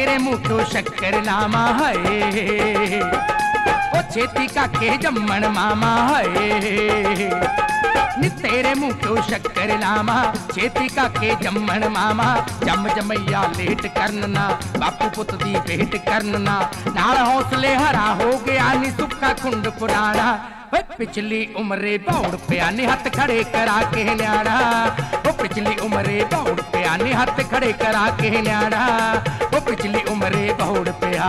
तेरे मुंह तो शक्कर लामा है, ओ छेती का के जम्मन मामा है। नी तेरे मुंह तो शक्कर लामा, छेती का के जम्मन मामा। जम जमैया लेट करना, बापू पुत दी भेंट करना, नाल हौसले हरा हो गया नी सुक्का कुंड पुराना। पिछली उम्रे बौड़ पिया नी हथ खड़े करा के न्याड़ा, वो पिछली उम्रे बौड़ पिया नी हथ खड़े करा के न्याड़ा, वो पिछली उम्रे बौड़ पिया।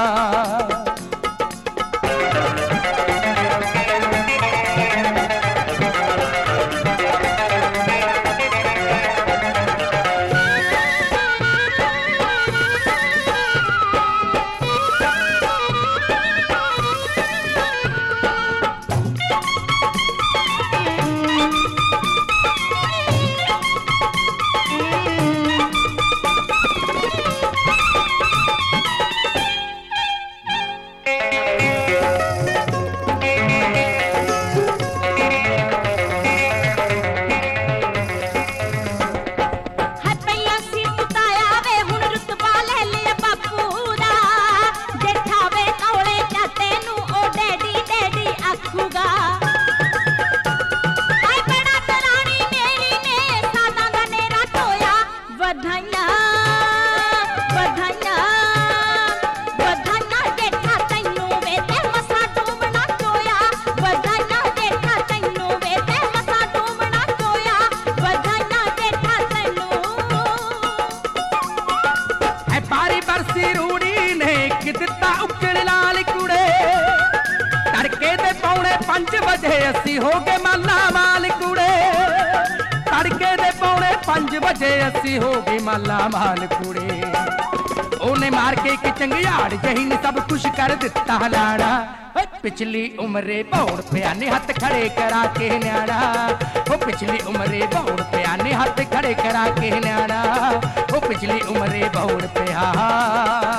असी हो गए माला माल कुड़े, तड़के दे 4:45 बजे असी हो गए माला माल कुड़े। ओने मार के एक चंगियाड़ जही ने सब कुछ कर दिता लाड़ा। पिछली उम्रे बौड़ पिया ने हथ खड़े करा के न्याड़ा, वो पिछली उम्रे बौड़ पिया ने हथ खड़े करा के न्याड़ा, वो पिछली उम्रे बौड़ पिया।